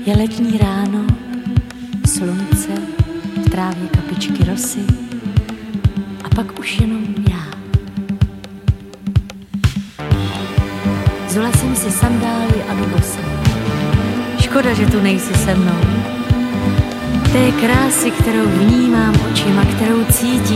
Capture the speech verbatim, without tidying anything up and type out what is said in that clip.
Je letní ráno, slunce, v trávě kapičky rosy a pak už jenom já. Zula jsem si sandály a jdu bosa. Škoda, že tu nejsi se mnou. Té krásy, kterou vnímám očima, kterou cítím,